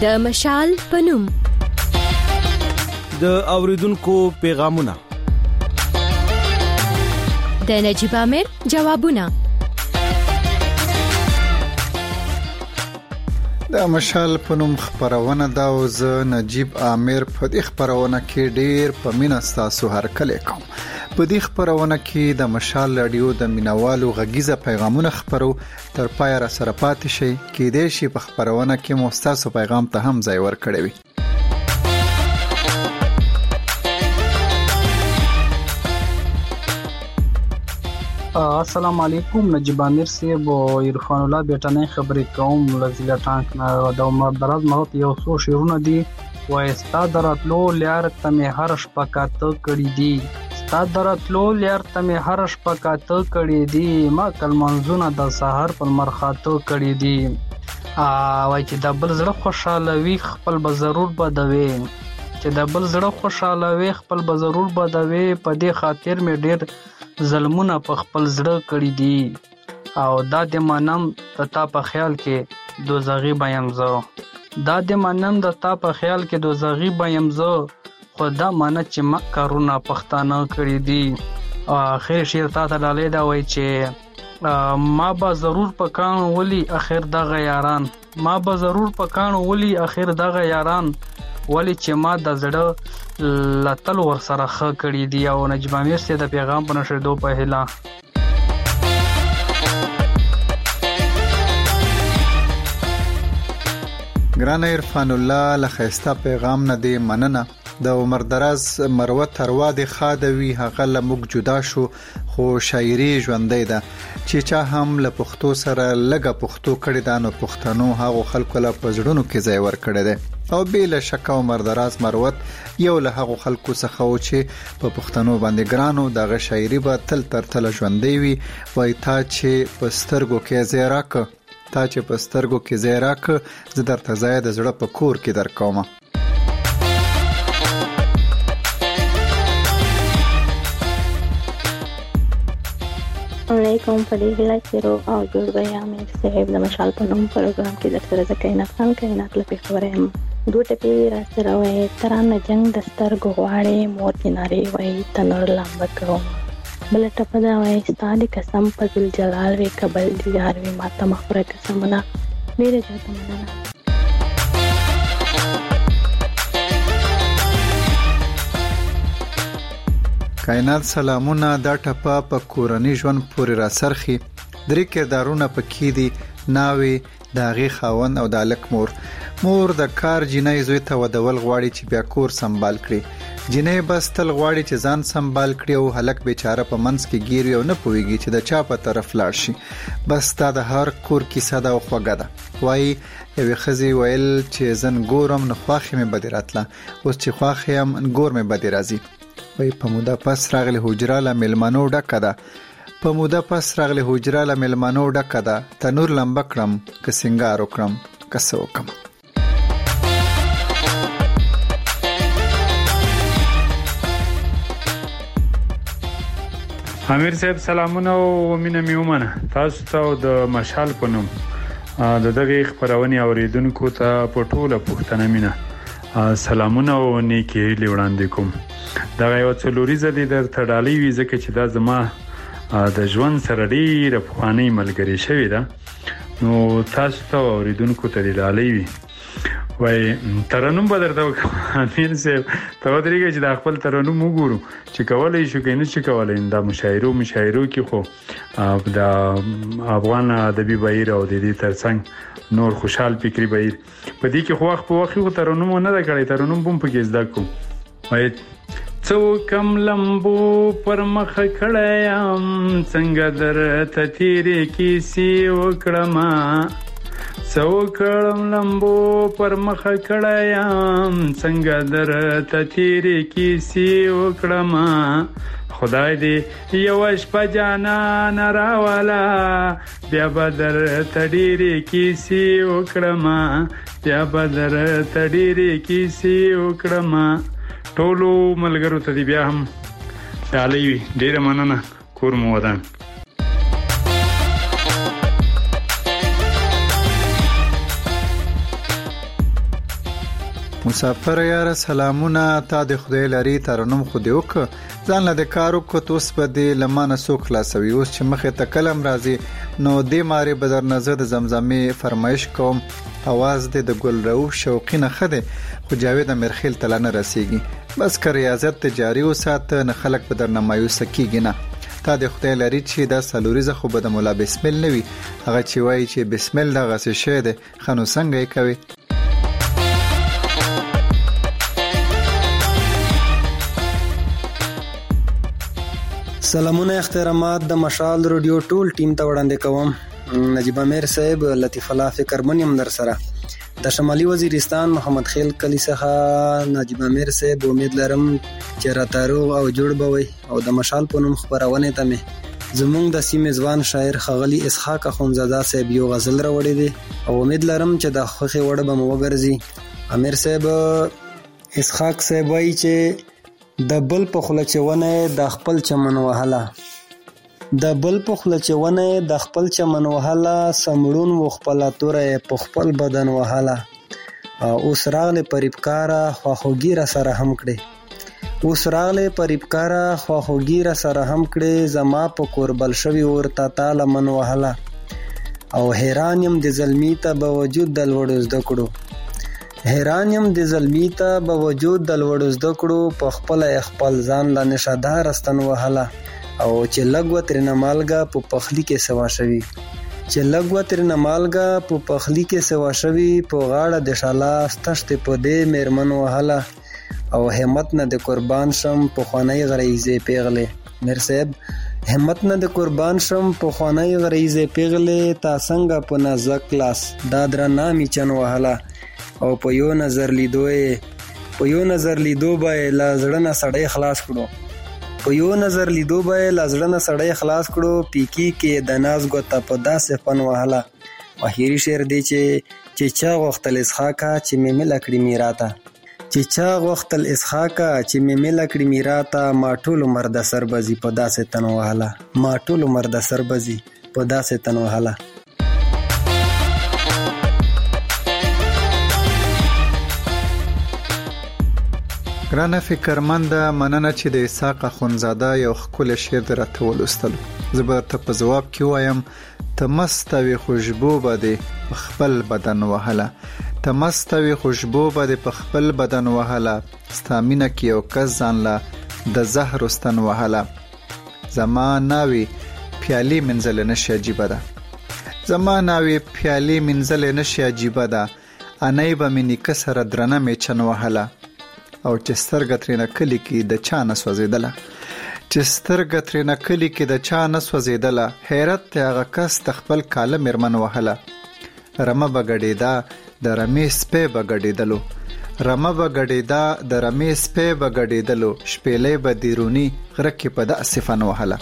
د مشال پنوم د اوریدونکو پیغامونه د نجيب عامر جوابونه د مشال پنوم خبرونه دا او زه نجيب عامر په دې خبرونه کې ډېر په مینا تاسو هر کله کوم. په دې خبرونه کې د مشال رادیو د مینوالو غږیزه پیغامونه خبرو تر پای را سره پاتې شي کې دې شي په خبرونه کې مو تاسو پیغام ته هم ځای ورکړی وي. السلام علیکم. نجيب عامر صاحب او عرفان الله بیٹانه خبرې کوم لزیلا ټانک نه د عمر دراز مغت یو څو شیرونه دي وای استاد دراتلو لار ته هر شپه کاته کړی دي استاد دراتلو لار ته هر شپه کاته کړی دي ما کل منځونه د سحر پر مرخاتو کړی دي وای چې د بل زړه خوشاله وي خپل به ضرور بدوي چې د بل زړه خوشاله وي خپل به ضرور بدوي په دې خاطر مې ډېر ظلمونه په خپل زړه کړی دي او دا د منم د تا په خیال کې دوزغي بیم زه دا د منم د تا په خیال کې دوزغي بیم زه خدا مانه چې ما کارونه پښتانه کړی دي اخر شیر تا ته لاله دا وای چې ما به ضرور پکان ولی اخر دغه یاران ما به ضرور پکان ولی اخر دغه یاران ولی چې ما د زړه لتل ور سره خ کړی دی او نجيب عامر سي د پیغام په نشر دو په هلا ګران عرفان الله لخيستا پیغام نه دی مننه د عمر دراز مروه تروا د خادوي هغه لمک جدا شو خو شاعري ژوندۍ ده چې چا هم له پښتو سره لګه پښتو کړي دا نو پښتنو هغه خلکو له پزړونو کې ځای ور کړی دی او بل شک عمر دراز مروت یو له هغه خلکو څخه و چې په پښتنو باندې ګرانو دغه شاعري به تل تر تل ژوندۍ وي وای تا چې پسترګو کې زیراک تا چې پسترګو کې زیراک زه درته ځای د زړه په کور کې درکوم. علیکم فلیلا چیرو او جوړ بیا مې صاحب د مشال پنوم پروګرام کې د سره ځکه نه کائنات لپاره خبره دوه ټپی را سره وای ترانه جنگ د سترګو غواړي مور کیناري وای تنور لامب کوم بل ټپ دا وای ستادي قسم په ذل جلال وی قبل دیار وی ماته مخره قسمنا ډیره ځته مننه. کائنات سلامونه دا ټپه په کورنۍ ژوند پورې را سرخي درې کردارونه پکې دي ناوي داغي خاون او د الک مور د کار جنۍ زوی ته ودول غواړي چې بیا کور سنبال کړي جنۍ بس تل غواړي چې ځان سنبال کړي او هلک بیچاره په منځ کې ګیری او نه پويږي چې د چا په طرف لاړ شي بس تا د هر کور کیسه دا خوګه ده وای یوه خزي ویل چې زن ګورم نه خواخې مې بدراتله اوس چې خواخې هم ګور مې بدی راځي وای په موده پس راغله حجره له ملمنو ډکه ده په موده پس راغله حجره له ملمنو ډکه ده تنور لمب کړم ک سنگار وکړم کسو وکم. امیر صاحب سلامونه او مینه میومنه تاسو ته د مشال پنوم د دغه خبرونه اوریدونکو ته په ټوله پښتنه مینه سلامونه او نیکی وړاندې کوم. دا یو څلوريزه دي در تړالي وي ځکه چې دا زما د ژوند سره ډیره پخوانی ملګری شوی ده نو تاسو ته اوریدونکو ته ډالي وي وای ترنم بدرته امیر صاحب ته ودرېږي چې د خپل ترنم وګورو چې کولای شو کینې چې کولای دا مشاعرو کې خو د افغان ادبي بهیر او د دې ترڅنګ نور خوشحال فکری بهیر په دې کې خو په وخت ترنم نه دا کړی ترنم بم پکې زده کو وای څو کم لمبو پر مخ کړم څنګه در ته تیرې کیسې وکړم څو کړم لمبو پر مخ کړم څنګه در ته تیرې کیسې وکړم خدای دې یو شپه جانان راوالا بیا بدر تډيري کیسې وکړم بیا بدر تډيري کیسې وکړم ټولو ملګرو ته دی بیا هم تعالی ډیره مننه کور مو ودان. مسافر یاره سلامونه تا د خدای لري ترنم خو دې وکړه ځان له د کار وکړه اوس به دې له مانه څوک خلاصوي اوس چې مخې ته کلم راځي نو دې مارې به درنه زه د زمزمې فرمایش کوم اواز دې د ګل رؤف شوقي نه ښه دی خو جاوید امیرخیل ته لا نه رسیږي بس که ریاضت ته جاري وساته نه خلک به درنه مایوسه کېږي نه تا د خدای لري چې دا څلوریزه خو به د مولا بسمل نه وي هغه چې وایي چې بسمل دغسې شی دی ښه نو څنګه یې کوي سلامونه احترامات د مشال رادیو ټول ټیم ته وړاندې کوم نجیب امیر صاحب لطیف الله فکرمن یم در سره د شمالي وزیرستان محمد خیل کلی څخه نجیب امیر صاحب امید لرم چې راته روغ او جوړ به وي او د مشال په نوم خپرونې ته مې زمونږ د سیمې ځوان شاعر ښاغلي اسحاق اخوندزاده صاحب یو غزل راوړی دی او امید لرم چې د خوښې وړ به مو وګرځي امیر صاحب اسحاق صاحب وایي چې د بل په خوله چې ونه د خپل چمن وهله د بل په خوله چې ونه د خپل چمن وهله سمړون و خپل توره په خپل بدن وهله اوس راغله پریبکارا خواخوږی را سره هم کړي اوس راغله پریبکارا خواخوږی را سره هم کړي زما په قربل شوی ورته تعالی من وهله او حیران يم د ظلمی ته باوجود د لوړو زده کړو حیران یم د ظلمی ته باوجود د لوړو زده کړو په خپل ځان لا نشادار استن وهله او چې لګو ترنه مالګه په پخلی کې سوا شوی چې لګو ترنه مالګه په پخلی کې سوا شوی په غاړه د شاله ستشت په دې میرمن وهله او همت نه د قربان شم په خوانی غریزه پیغله میر صاحب همت نه د قربان شم په خوانی غریزه پیغله تا څنګه په نازک لاس دا درنه می چن وهله او په یو نظر لیدو به لا زړه نه سړی خلاص کړو په یو نظر لیدو به لا زړه نه سړی خلاص کړو پیکی کې د ناز ګوته په داسې فن وهله اخیری شعر دی چې چا غوښتل اسحاقه چې مې مل کړی میراته چې چا غوښتل اسحاقه چې مې مل کړی میراته ما ټول مرد سربزي په داسې تن وهله ما ټول مرد سربزي په داسې تن وهله ګرانه فکرمند مننه چې د اسحاق اخوندزاده یو ښکلی شعر در راته ولوستلو زه به درته په ځواب کې وایم ته مست وې خوشبو به دې په خپل بدن وهله ته مست وې خوشبو به دې په خپل بدن وهله ستا مینه کې یو کس ځان له د زهر استن وهله زما ناوې پیالې منځلې نشي عجیبه ده زما ناوې پیالې منځلې نشي عجیبه ده انۍ به مې نیکه سره درنه مې چن وهله او چې سترګه ترېنه کلی کې د چا نه سوځېدله چې سترګه ترېنه کلی کې د چا نه سوځېدله حیرت ته هغه کس د خپل کاله میرمن وهله رمه به ګډېده د رمې سپی به ګډېدلو رمه به ګډېده د رمې سپی به ګډېدلو شپېلۍ به دیرونی غره کې په داسې فن وهله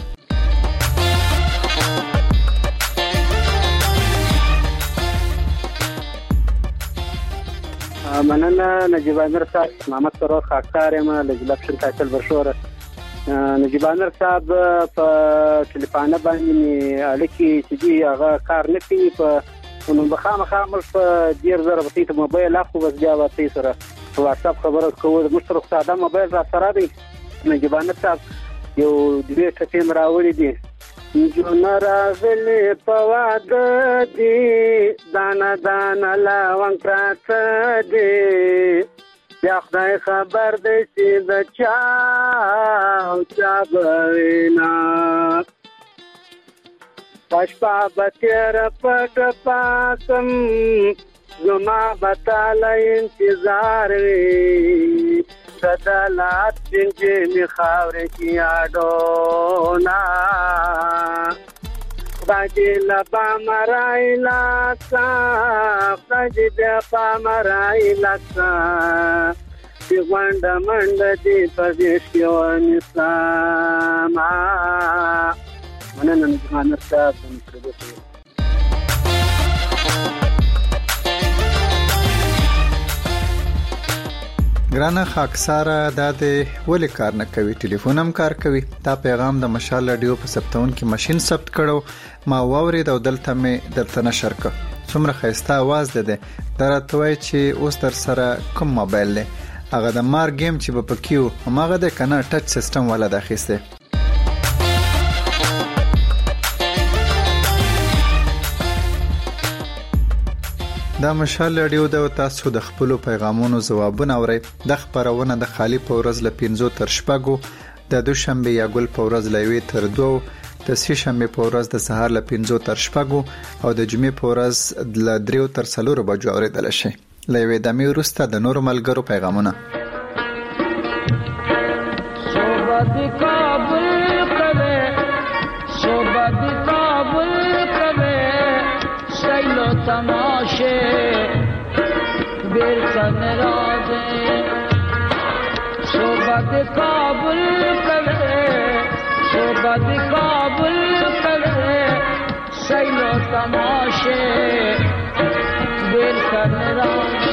مننه نجیب امیر صاحب محمد سرور خاکسار یم له ضلع شنکاشل برشوره نجیب امیر صاحب په ټلیفون باندې اړیکې چې دی هغه کار نه کوي په نو بخامخه موږ په ډیر زره په ته موبایل اخو بس بیا وتی سره په واتس اپ خبرو کوو موږ سره ساده موبایل را سره دی نجیب امیر صاحب یو دوی ټیم راوړي دي جو نراغلی پواد دی دانا دانا لاوان پرات دی بیا خدای خبر دی چې د چا بوینا پشپا بطیر پت پاسم زما بطالا انتظار وی صدالات پنجے می خاوری کی آڈونا خدای لبا مرائی لکسا خدای بیپا مرائی لکسا دی غوند مند دی پزیشکی و نساما منن نجمان ارتاب دمتردو ګرانه خاکساره دا د ولې کار نه کوي ټلیفون هم کار کوي دا پیغام د مشال رادیو په ثبتون کې ماشين ثبت کړو ما واورید او دلته مې درته نشر کړ څومره ښایسته आवाज ده دا راته وایي چې اوس در سره کوم موبایل دی هغه د مار گیم چې په پکیو هماغه د کنه ټچ سیستم والا د اخیسته دا مشال رادیو د تاسو د خپل پیغامونو جوابونه اوري د خبرونه د خالی په ورځ ل 15 تر شپږو د دوشنبه یا ګل په ورځ ل 1 تر 2 د سې شنبه په ورځ د سهار ل 15 تر شپږو او د جمعې په ورځ ل 3 تر 4 بجو اوریدل شي لوي د مې ورسته د نور ملګرو پیغامونه صوبت کابل کوي صوبت کابل کوي سایلو تماشه بیر کن راځي صوبت کابل کوي صوبت کابل کوي سایلو تماشه بیر کن راځي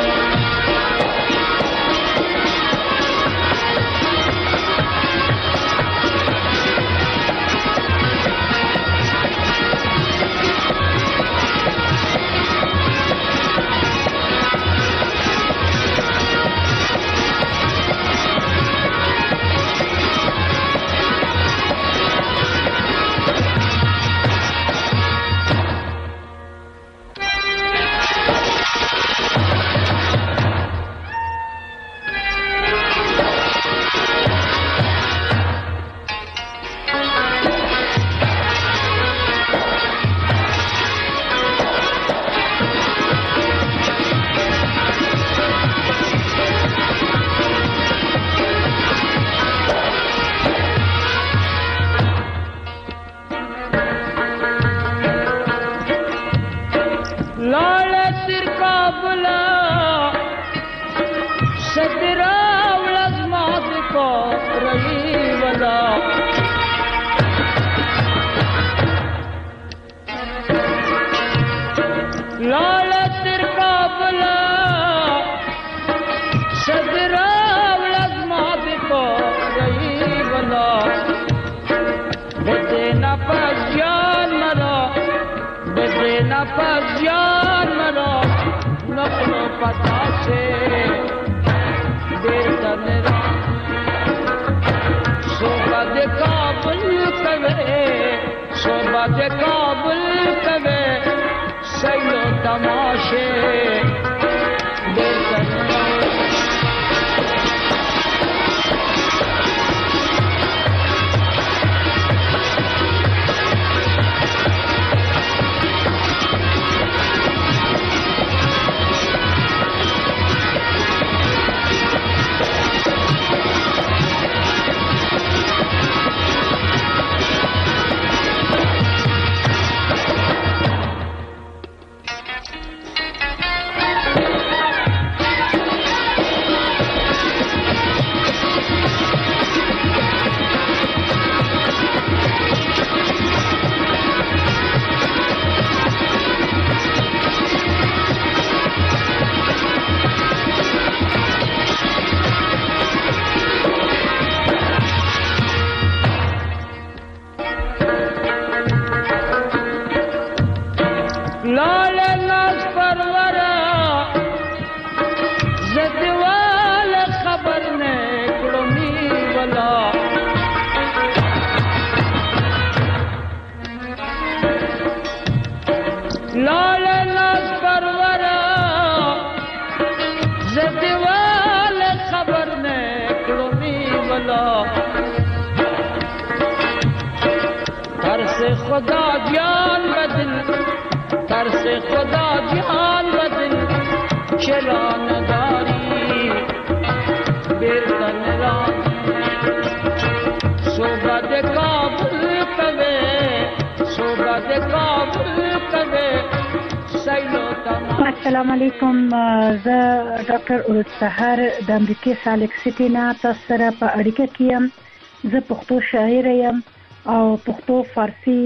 السلام علیکم زه ډاکټر اورد سحر د امریکای سالک سټی نه تاسو سره په اړیکه کې یم زه پښتو شاعر یم او پښتو فارسی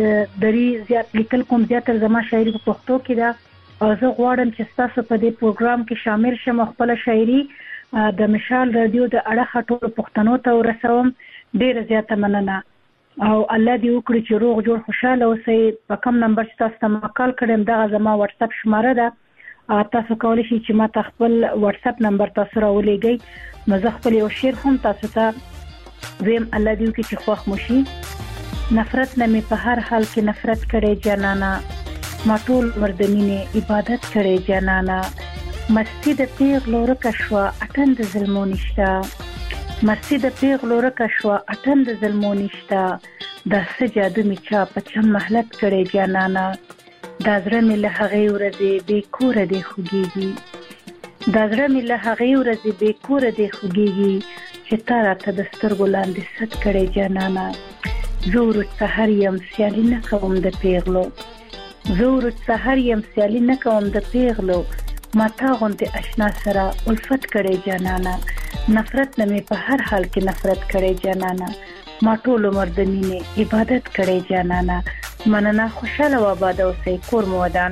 دری زیات لیکل کوم زیاتره زما شاعري په پښتو کې ده او زه غواړم چې تاسو په دې پروګرام کې شامل شم خپل شاعري د مشال رادیو د اړه ټول پښتنو ته ورسوم ډیره زیاته مننه او الله دې وکړي چې روغ جوړ خوشاله اوسئ. په کوم نمبر چې تاسو ته ما کال کړم دغه زما واتس اپ شماره ده، تاسو کولی شئ چې ما ته خپل واتس اپ نمبر تاسو راولېږئ، نو زه خپل یو شعر هم تاسو ته ویم. الله دې وکړي چې خوښ مو شي. نفرت نه مې په هر حال کې نفرت کړې جانانا، ما ټول عمر د مینې عبادت کړې جانانا. مستی د پیغلو رکه شوه اټن د ظلمو نشته، مستی د پیغلو رکه شوه اټن د ظلمو نشته. دا څه جادو مې چا په چم محلت کړې جانانا، دا زړه مې له هغې ورځې بې کوره دی خوږېږي، دا زړه مې له هغې ورځې بې کوره دی خوږېږي چې تا راته د سترګو لاندې ست کړې جانانا. زه ورځ سحر یم سیالي نه کوم د پیغلو، زه ورځ سحر یم سیالي نه کوم د پیغلو، ما تا غوندې اشنا سره الفت کړې جانانا. نفرت نه مې په هر حال کې نفرت کړې جانانا، ما ټول عمر د مینې عبادت کړې جانانا. مننه، خوشاله و آباد اوسئ، کور مو ودان.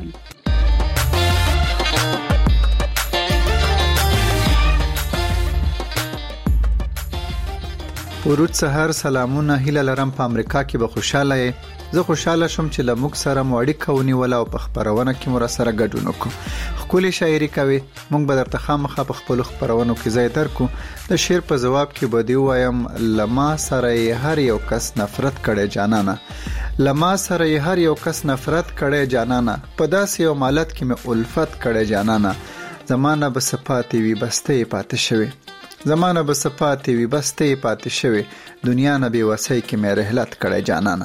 ورود سحر سلامونه، هیله لرم په امریکا کې به خوشاله یې. زه خوشاله شم چې له موږ سره مو اړیکه ونیوله او په خپرونه کې مو را سره ګډون وکړو. ښکلې شاعري کوي، موږ به درته خامخا په خپلو خپرونو کې ځای درکو. د شعر په ځواب کې به دې ووایم له ما سره یې هر یو کس نفرت کړی جانانه، له ما سره یې هر یو کس نفرت کړی جانانه، په داسې یو مالت کې مې الفت کړی جانانه. زمانه به صفاتې وي بسته یې پاتې شوي، زمانه به صفاتې وي بسته یې پاتې شوي، دنیا نه بې وسۍ کې مې رحلت کړی جانانه.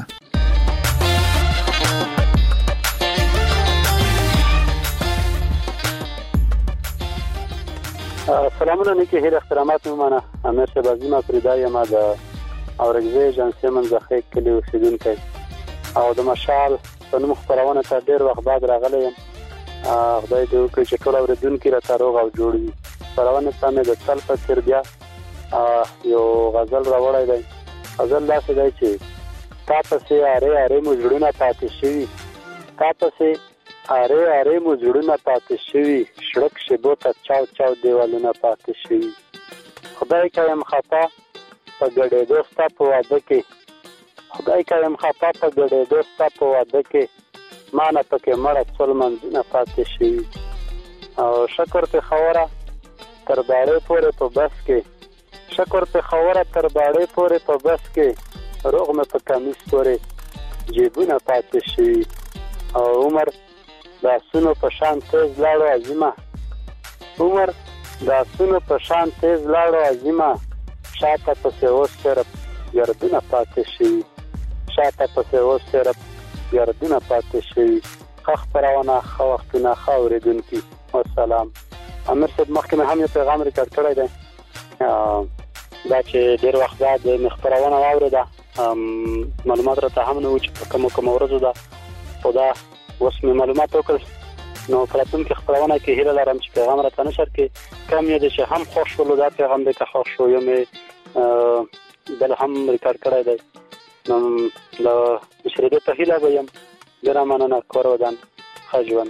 سلامونه نیکی هیله احترامات میمانه. امیر صاحب عظیم افریدا یم د اورګزی ایجنسی منځخې کلی اوسیدونکی او د مشال په نوم خپرونه ته ډیر وخت بعد راغلی یم. خدای دې وکړي چې ټول اورېدونکي راته روغ او جوړ وي. خپرونه ته مې د تل په څېر بیا یو غزل راوړی دی. غزل داسې دی چې تا پسې ارې ارې مو زړونه پاتې شوي، تا پسې اره اره مو زړونه پاتې شوي، شړک شیبو ته چاو چاو دیوالونه پاتې شوي. خدای کایم خطا په ګډېدو ستا په واده کې، خدای کایم خطا په ګډېدو ستا په واده کې، ما نه پکې مړه څول منځونه پاتې شوي. او شکر په خوره تر باړې پورې په بس کې، شکر په خوره تر باړې پورې په بس کې، روغ مې په کمیس پورې جیبونه پاتې شوي. او عمر دا سونو په شان تیز لاړو عظیمه، عمر دا سونو په شان تیز لاړو عظیمه، شاته پسې اوس صرف گردونه پاتې شوي، شاته پسې اوس صرف گردونه پاتې شوي. ښه خپرونه، ښه وختونه، ښه اورېدونکي، والسلام. امیر صاحب مخکې مې هم یو پیغام ریکارډ کړی دی، دا چې ډېر وخت بعد مې خپرونه واورېده، معلومات راته هم نه و چې په کومو ورځو ده، خو دا اوس مې معلومات وکړل. نو په راتلونکي خپرونه کې هیله لرم چې پیغام راته نشر کې کم یې دی چې هم خوښ شولو، دا پیغام دی که خوښ شو یو مې بل هم ریکارډ کړی دی. نو د مشرېدو په هیله به یم. ډېره مننه، کور ودان، ښه ژوند.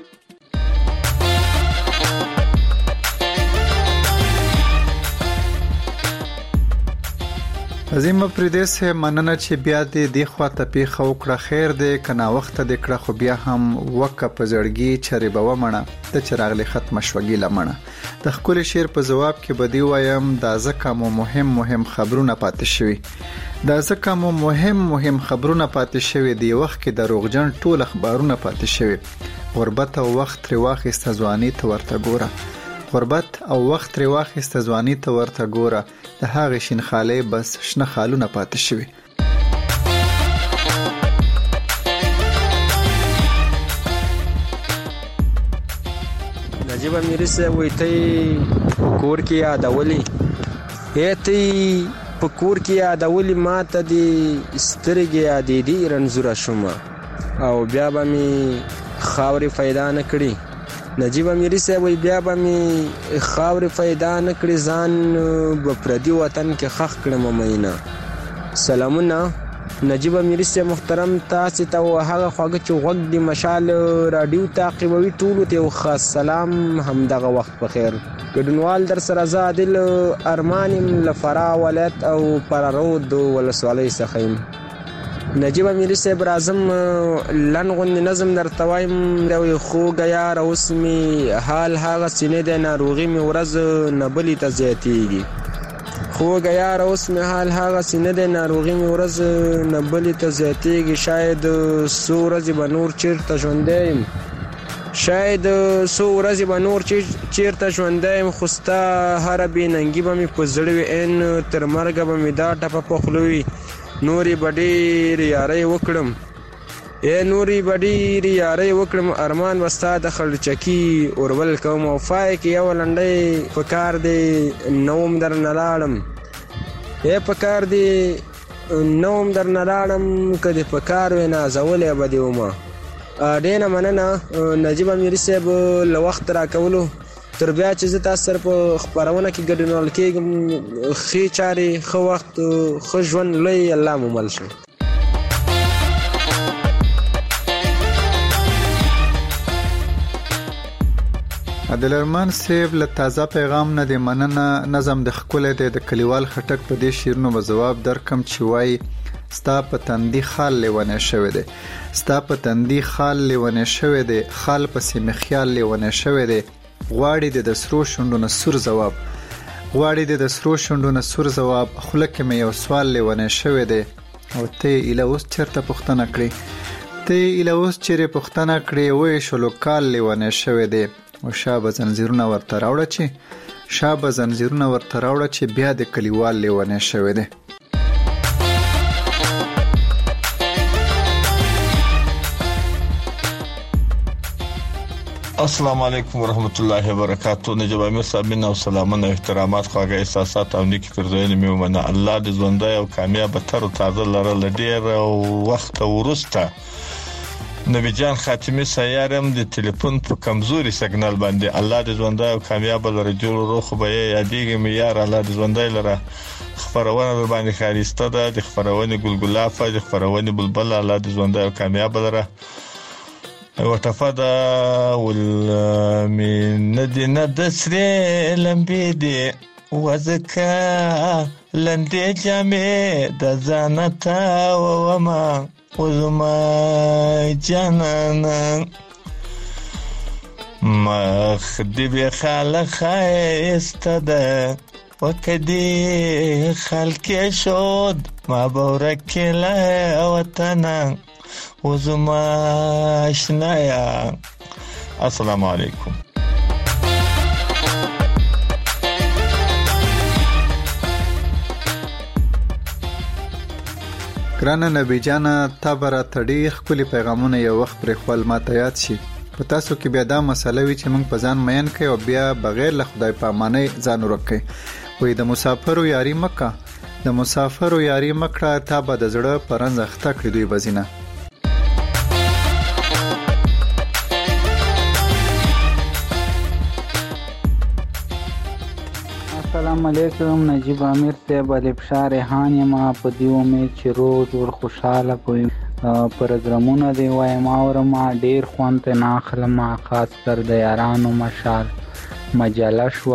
عظیم افریدی صاحب مننه چې بیا دې خواته پیښه وکړه. خیر دې کنا وخت دې کړه، خو بیا هم وکه په زړګي چرې به ومنه د چراغلی ختم شوګي لمنه. د خپل شعر په جواب کې بدی وایم دا ځکه مو مهم خبرونه پاتې شوي، دا ځکه مو مهم خبرونه پاتې شوي، دی وخت کې د روغجن ټول اخبارونه پاتې شوي. غربت او وخت ری واخیست ځواني ته ورته ګوره، غربت او وخت ری واخیست ځواني ته ورته ګوره، د هغه شین خاله بس شنه خالونه پاتې شوي. نجیب امیری سے ویته کور کې یادولې، هته په کور کې یادولې، ماته دي سترګې یادې دي رنځوره شومه، او بیا به می خاورې پیدا نه کړي. نجیب امیری سے وی بیا به می خاورې پیدا نه کړي، ځان په پردي وطن کې خخ کړم مینا. سلامونه نجیب امیری سے محترم، تاسو ته هغه خواږه چې غوږ دی مشال رادیو تعقیبوي، ټولو ته خاص سلام، همدغه وخت په خیر. ګډونوال در سره زادل ارمانم لفرا ولایت او پرارود ولسوالۍ څخه. نجیب امیری صاحب راځم لن غوندې نظم درته وایم یو خوږه یاره اوس مې حال هغسې نه دی ناروغي مې ورځ نه بلې ته زیاتېږي خوږه یاره اوس مې حال هغسې نه دی ناروغي مې ورځ نه بلې ته زیاتېږي شاید څو ورځې به نور چېرته ژوندی یم شاید څو ورځې به نور چېرته ژوندی یم خو ستا هره بېننګي به مې په زړه وي عین تر مرګه به مې دا ټپه په خوله وي نورې به ډېرې یارۍ وکړم نورې به ډېرې یارۍ وکړم ارمان به ستا د خړچکي اورول کوم او فای کې یوه لنډۍ په کار دی نوم درنه لاړم په کار دی نوم درنه لاړم که دې په کار وې نازولی به دې ومه ډېره مننه نجیب امیري صاحب له وخت راکولو تر بیا چې زه تاسو سره په خپرونه کې ګډونوال کېږم ښې چارې ښه وخت ښه ژوند لوی الله مو مل شي عادل ارمان صاحب له تازه پیغام نه دی مننه نظم د ښکلی دی د کلیوال خټک په دې شعرونو به ځواب درکم چې وایي ستا په تندي خال لیونی شوی دی ستا په تندي خال لیونی شوی دی خال پسې مې خیال لیونی شوی دی غواړي د سرو شونډو نه سور ځواب غواړي د سرو شونډو نه سور ځواب خوله کې مې یو سوال لیونی شوی دی او ته یې ایله اوس چېرته پوښتنه کړې ته یې ایله اوس چیرې پوښتنه کړې ویې شلو کال لیونی شوی دی او شابه زنځیرونه ورته راوړه چې بیا د کلیوال لیونی شوی دی السلام علیکم ورحمت الله وبرکاتہ نجیب امیر صاحب او سلامونه احترامات خواږه احساسات او نیکی پرځایونه مې ومنه الله دې ژوندۍ او کامیاب تر تازه لرل ډیر وخت ورسته نبی جان خاتمی سیارم د ټلیفون په کمزوري سیګنال باندې الله دې ژوندۍ او کامیاب لري جوړ روخ به یادېږي مې یار الله دې ژوندۍ لره خبرونه در باندې خاریسته ده د خبرونه ګلګلافه د خبرونه بلبل الله دې ژوندۍ او کامیاب لره وتفدا والمدينة دسري لمبيدي وزكا لندي جامي دزانتا وما وزما جانانا ما خدي بخال خايستدا وكدي خالكي شود ما بورك لا وطنا وزما شنایا السلام علیکم ګرانه نبی جانا تابره تډیر خپل پیغامونه یو وخت پر خپل ماته یاد شي په تاسو کې بیا دا مسله وی چې موږ په ځان مین کوي او بیا بغیر له خدای پامانه ځان ورکه وي د مسافرو یاري مکه تا به د زړه پرنځ اخته کړی دوی بزینه السلام علیکم نجیب امیر صاحب الفشار ریحان ما په دې امید چې روز ور خوشاله کوي پروګرامونه دی وایم او ما ډیر خوند نه اخلم خاص تر د یارانو مشال مجله شو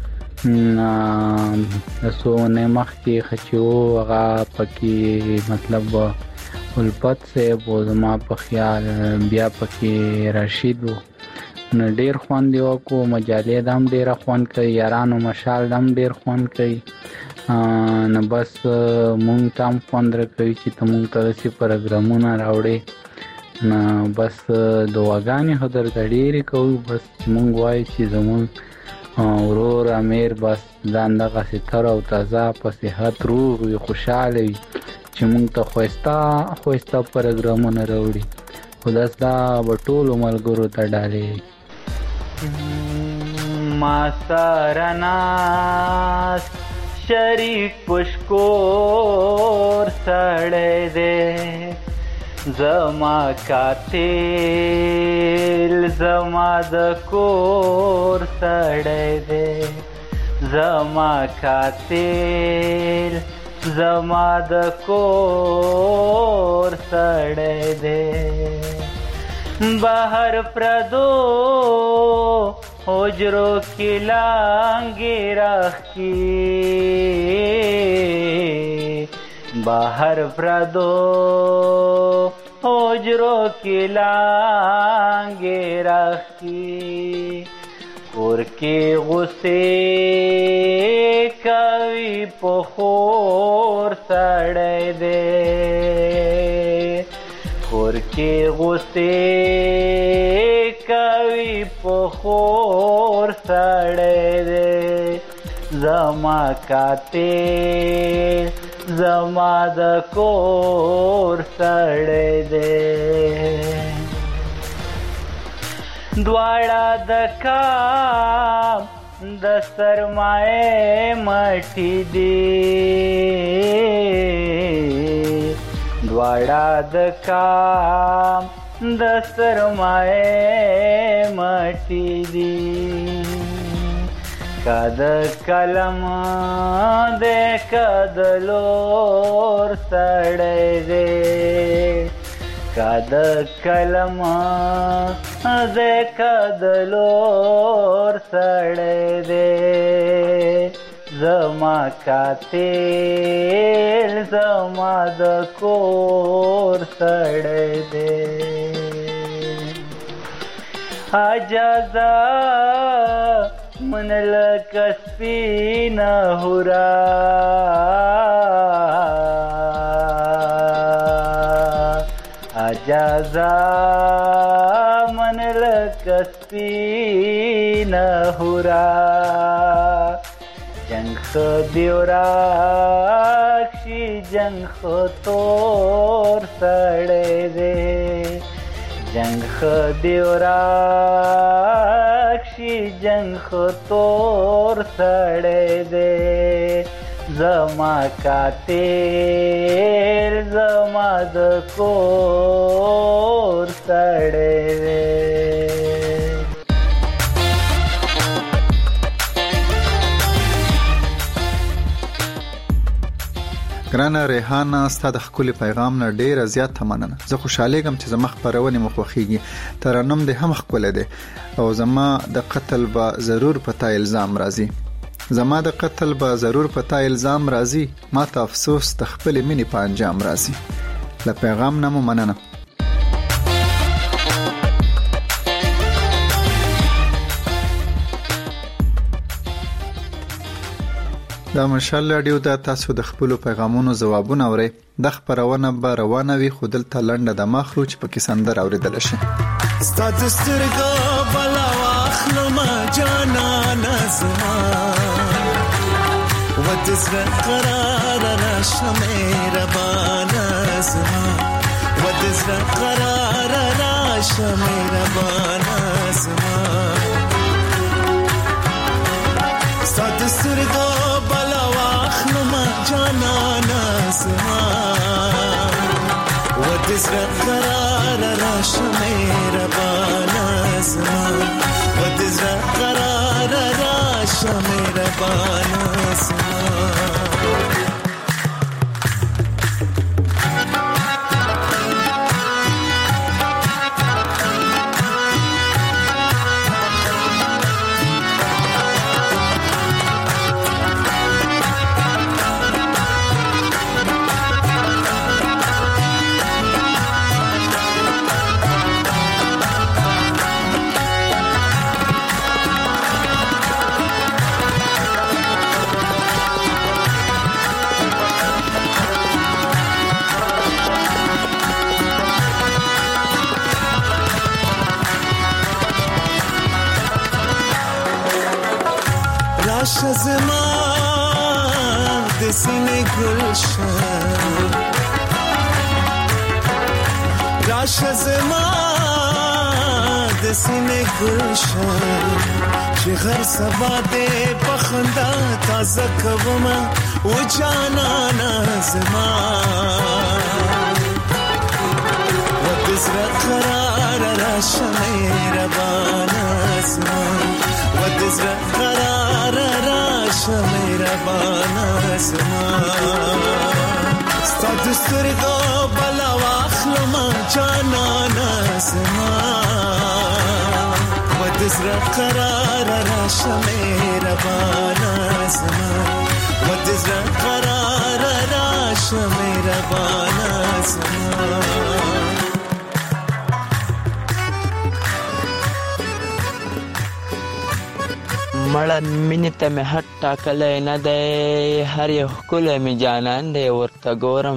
سو نه مخ کې خچو هغه پکې مطلب ولپت سے بوزما په خیال بیا پکې رشید نو ډیر خوند دی کو مجالې دام ډیر خوند کوي یارانو مشال دام ډیر خوند کوي نو بس مونږ تام خوند کوي چې تمون ته سي پروګرامونه راوړي نو بس دواګانې هدر غړي کوي بس مونږ وای چې زمون ورور امیر بس داندا ستر او تازه په صحت روح خوشاله وي چې مونږ ته خوستا پروګرامونه راوړي خداستا بټول ملګرو ته ډالې ما سارناس شریک پشکور سړی دی زما قاتل زما د کور سړی دی زما قاتل زما د کور سړی دی بهر پردو حجرو کی لانگی رخی بهر پردو حجرو کې لانګې راخي کور کې غوسې کوي په خور سړی دی کور کې غوسې کوي په خور سړی دی زما قاتل زما د کور سړی دی دواړه د کام د سرمایې مټي دي دواړه د کام د سرمایې مټي دي کد کلم د کد لور سړی دی کد کلم د کد لور سړی دی زما قاتل زما د کور سړی دی اجازه من لکه سپینه هورا اجازه من لکه سپینه هورا جنگ خدیو راکشی جنگ خطور سړی دی جنگ خدیو راکشی جنگ خطور سړی دی زما قاتل زما د کور سړی دی ګرانه ریحانه ستا د ښکلي پیغام نه ډیره زیاته مننه زه خوشحالیږم چې زما خپرونې مو خوښیږي ترنم دې هم ښکلی دی او زما د قتل به ضرور پتا الزام راځي زما د قتل به ضرور پتا الزام راځي ما ته افسوس د خپلې مینې په انجام راځي له پیغام نه مو مننه دا مشال رادیو دا تاسو د خپل پیغامونو جوابونه اورئ د خبرونه به روانه وي خو دلته لنډه د مخرو چې پکې سندر اوریدل شي ستاسو سترګو بلا واخلم جانا نظما ودزر قرار راشه مهربانه زما ودزر قرار راشه مهربانه زما ستاسو سترګو جانا نسما ودزر قرار راشه مهربانه زما ودزر قرار راشه مهربانه زما راشه زما د سینې ګلشن راشه زما د سینې ګلشن چې هر سبا دې په خندا تازه کوم او جانانا زما ودزر قرار راشه مهربانه زما ودزر قرار راشه مهربانه زما ستاسو سترګو بلا واخلم جانانا زما ودزر قرار راشه مهربانه زما ودزر قرار راشه راشه مهربانه زما مړه مینې ته مې حد ټاکلی نه دی هر یو ښکلی مې جانان دی ورته ګورم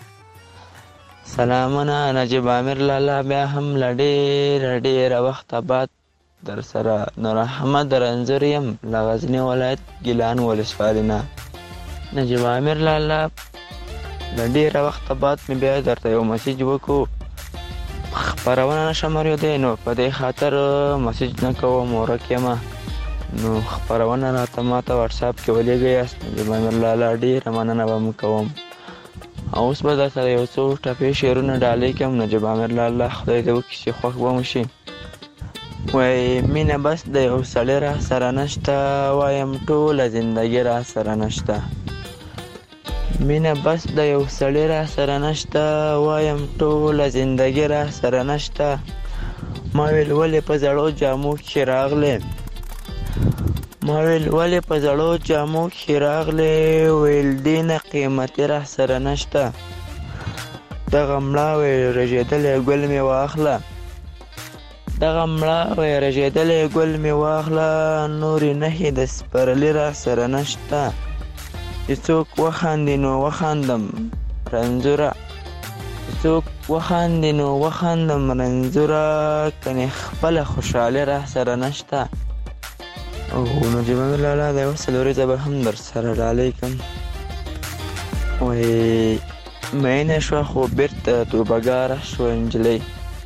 سلامونه نجیب عامر لالا بیا هم له ډېره وخته بعد در سره نور احمد رنځور یم له غزني ولایت ګیلان ولسوالۍ نه نجیب عامر لالا له ډېره وخته بعد مې بیا درته یو مسیج وکړو خپرونه نشم اورېدی نو په دې خاطر مسیج نه کوم ورک یمه نو خپرونه راته ماته واتساپ کې ولېږئ یاست نجیب عامر لالا ډېره مننه به م کوم اوس به در سره یو څو ټپې شعرونه ډالۍ کړم نجیب عامر لالا خدای دې وکړي چې خوښ به مو شي وایي مینه بس د یو سړی را سره نشته وایم ټوله زندګي را سره نشته مینه بس د یو سړی را سره نشته وایم ټوله زندګي را سره نشته ما ویل ولې په زړو جامو کې راغلی ما ویل ولې په زړو جامو کې راغلی ویل دې نه قیمتي را سره نشته دغه مړه وی رژېدلی ګل مې واخله دغه مړه وی رژېدلی ګل مې واخله نورې نښې د سپرلي را سره نشته چې څوک وخاندي نو وخاندم رنځوره چې څوک وخاندي نو وخاندم رنځوره کنې خپله خوشحالي را سره نشته او نجیب عامر لالا د یوه څلوریزه به هم در سره ډالۍ کړم وایي مینه شوه خو بېرته توبهګاره شوه نجلۍ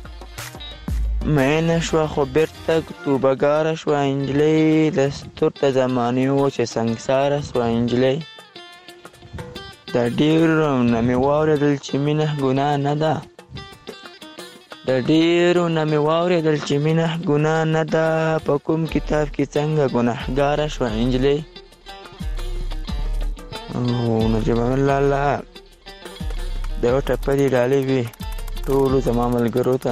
مینه شوه خو بېرته توبهګاره شوه نجلۍ دستور د زمانې و چې سنګساره شوه نجلۍ د ډېرو نه مې واورېدل چې مینه ګناه نه ده د ډېرو نه مې واورېدل چې مینه ګناه نه ده په کوم کتاب کې څنګه ګناهګاره شوه نجلۍ او نجیب عامر لالا د یوه ټپه دې ډالۍ وي ټولو زما ملګرو ته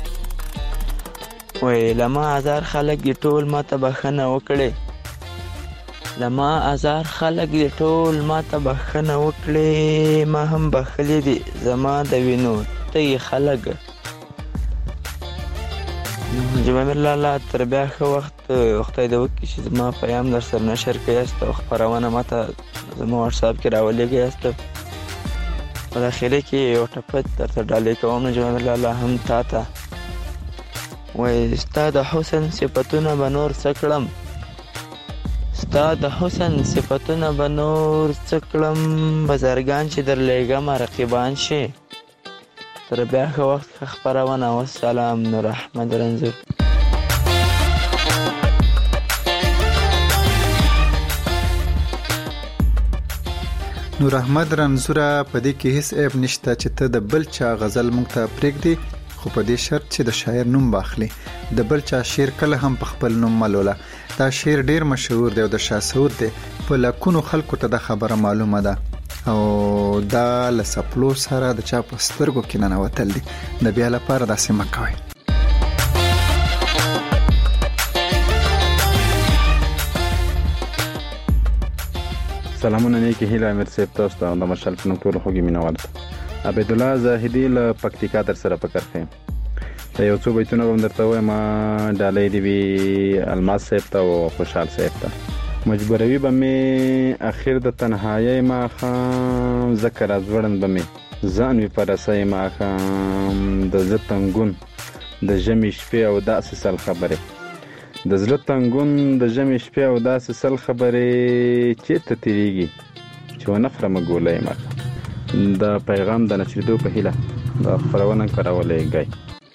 وایي له ما ازار خلک دې ټول ما ته بښنه وکړې له ما ازار خلک دې ټول ما ته بښنه وکړې ما هم بښلې دي زما د وینو تږي خلک نجیب عامر لالا تر بیا ښه وخت خدای دې وکړي چې زما پیام در سره نشر کړئ او خپرونه ما ته زما واټساپ کې راولېږئ یاست په داخلي کې یو ټپه درته ډالۍ کوم نجیب عامر لالا هم تا ته وایي ستا د حسن صفتونه به نور څه کړم ستا د حسن صفتونه به نور څه کړم بزرګان چې درلېږمه رقیبان شي تر بیا ښه وخت ښه خپرونه والسلام نور احمد رنځور نور احمد رنځوره په دې کې هیڅ عیب نشته چې ته د بل چا غزل مونږ ته پرېږدي خو په دې شرط چې د شاعر نوم واخلي د بل چا شعر کله هم په خپل نوم ملوله دا شعر ډیر مشهور دی او د شاه سعود دی په لکونو خلکو ته د خبره معلومه ده او دا له سپلو سره د چا په سترګو کې ننوتل دي د بیا لپاره داسې مه کوئ سلامونه نیکی هیله امیر صاحب تاسو ته د مشال په نوم ټول خوږی مینوال عبد الله زاهدی له پکتیکا در سره پکرخه د یو څو بیتونه هم درته وایم ډالۍ دی وی الماس صاحب ته او خوشحال صاحب ته مجبوروي به می اخر د تنهایی ما خام ذکر از وړن به می ځان وی پرسای ما خام د زتنګون د جمی شپې او داسې سل خبره د زړه تنګون د جمی شپې او داسې سل خبره چې ته تیریږي چې ونفره مګولای ما د پیغام د نشریدو په هیله د خبرونه کراولې گئی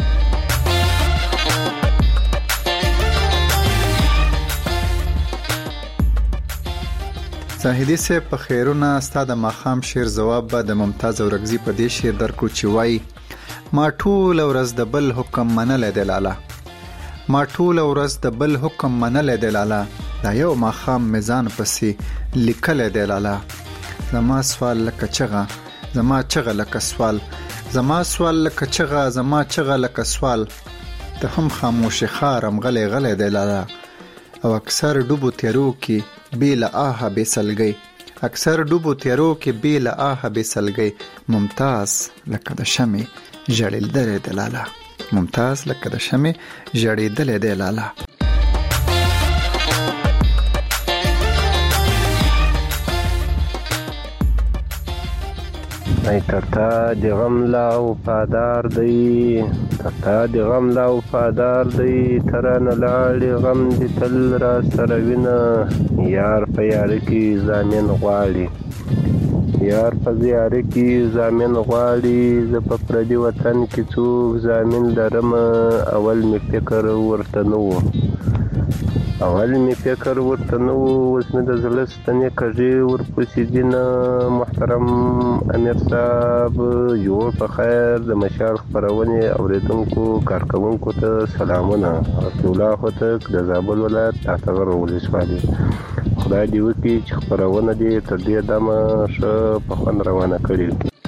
زاهدی صاحب په خیرونه ستاد ماخام شعر جواب به د ممتاز اورغزی په دې شعر درکو چې وای ما ټول ورځ د بل حکم منل دی لاله ما ټول ورځ د بل حکم منل دی لاله دا یو ماخام میزان پسې لیکل دی لاله زما سوال لکه چغه زما چغه لکه سوال زما سوال لکه چغه زما چغه لکه سوال ته هم خاموش خارم غلې غلې دی لاله او اکثر ډوبو تیرو کې بیل آها بیسلګي اکثر ډوبو تیارو کې بې له آه بې سلګۍ ممتاز لکه د شمې ژړېدلې د لاله ممتاز لکه د شمې ژړېدلې د لاله ای ترتا د غم لا وفادار دی ترتا د غم لا وفادار دی ترانه لاړې غم دې تل را سره وینه یار په یار کې زامن غواړي یار په زیار کې زامن غواړي زه په پردي وطن کې څوک زامن لرم اول مې فکر ورته نه و اوس مې د زړه ستنې کږې ورپسې دي نه محترم امیر صاحب جوړ په خیر د مشال خپرونې اورېدونکو کارکوونکو ته سلامونه رسول الله هوتک د زابل ولایت تاغر ولسوالي خدای دې وکړي چې خپرونه دې تر دې دمه ښه په خوند روانه کړي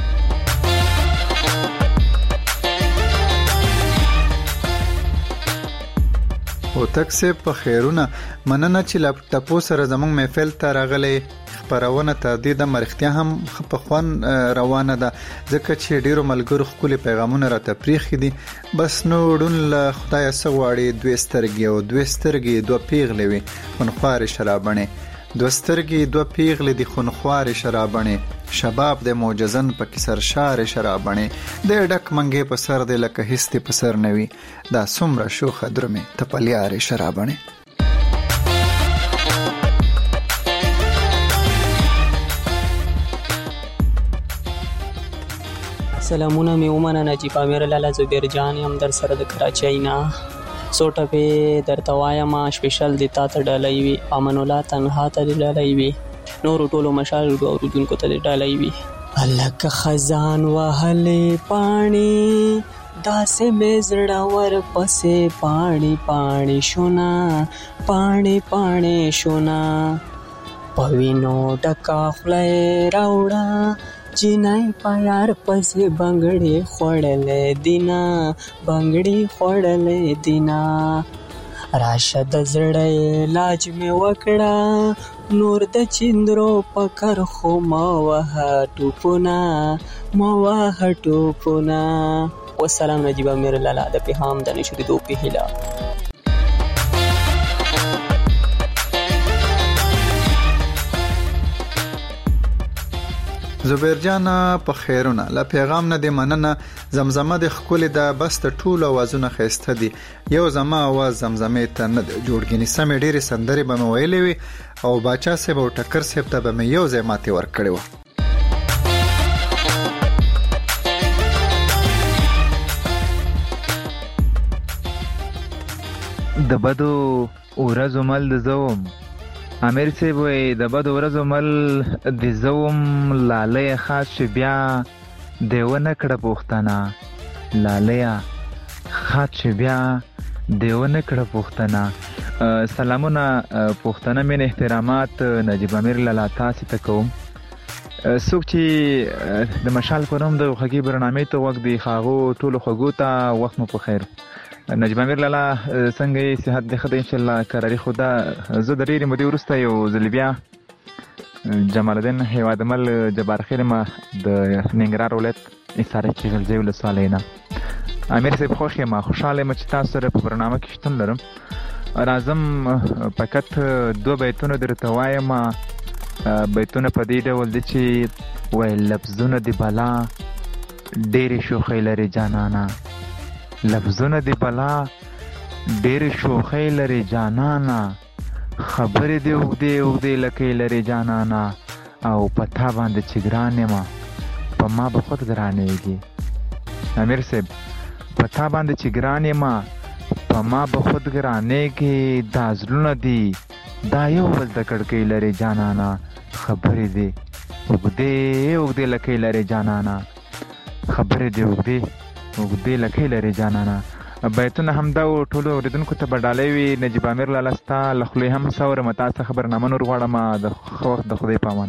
هوتک صاحب په خیرونه مننه چې ټپو سره زموږ محفل ته راغلی خپرونه ته د مرختیا هم په خوان روانه ده ځکه چې ډیرو ملګرو خپل پیغامونه را تفریخ دي بس نو ډون له خدای سغواړي دوه سترګې او دوه سترګې دوه پیغلې وي خونخوار شرابنه دوه سترګې دوه پیغلې دي خونخوار شرابنه شباب د معجزن په کسر شار شرابنه د ډک منګې په سر د لکه هسته په سر نوي دا څومره شوخه درمه تپلیار شرابنه سلامونه می ومنه نجیب امیر لاله زبیر جان هم در سره د کراچۍ نه سوټه په درته وایم سپیشل د تا ته ډالۍ وي امن الله تنها ته ډالۍ وي نور ټولو مشال اوردونکو ته ډالۍ وي الک خزان وهلې پانی داسې مې زړه ور پسې پانی پانی شونا پانی پانی شونا پوینو ډکا خلای راوړه جنای پیار پسې بنگړې خوړلې دینا بنگړې خوړلې دینا راشد زړې لاج مې وکړه نور د چیندرو پکر خو ما وه ټوپونه والسلام نجیب امیر لاله د پیغام د نشریدو په هیله زبیر جان په خیرونه لا پیغام نه دی مننه زمزمه د خپل د بس ټول اوازونه خسته دي یو زما आवाज زمزمه ته نه جوړګنی سمې ډېری سندري به ویلې وي او باچا صاحب او ټکر صاحب ته به یو ځای ماتي ور کړو د بدو ورځو مل د زوم امیر صاحب وی د بدو ورځو مل د زوم لاله خاص بیا دیونه کړه پوښتنه لاله خاص بیا دیونه کړه پوښتنه سلامونه پوښتنه من احترامات نجیب امیر لاله تاسو ته کوم څوک چې د مشال کوم د خوږی برنامه ته وخت دی خاغو ټولو خوږو ته وخت مو په خیر نجیب امیر لاله څنګه صحت د خدای ان شاء الله قراری خدا زه د ډیرې مودې وروسته یو ځل بیا جمال الدین هیوادمل جبار خیر ما د ننګرهار ولایت اساره کې غلځي ولسوالۍ نه امیر صاحب خوښ یم خوشاله یم چې تاسو سره په برنامه کې شتون لرم راځم فقط دوه بیتونه درته وایم بیتونه په دې ډول دي چې وای لفظونه دی بلا ډېرې شوخۍ لري جانانا لفظونه دی بلا ډېرې شوخۍ لري جانانا خبرې دی اوږدې لکۍ لري جانانا او په تا باندې چې ګران یم په ما به خود ګرانېږي امیر صاحب په تا باندې چې ګران یم په ما به خود ګرانېږي دا زړونه دي دا یو بل د کړکۍ لري جانانا خبرې دی اوږدې لکۍ لري جانانا خبرې دی اوږدې لکۍ لري جانانا بیتونه همدا و ټولو اوریدونکو ته به ډالۍ وي نجیب امیر لاله ستا له خولې هم څورم تا څخه خبرنامه نور غواړم د ښه وخت د خدای په امان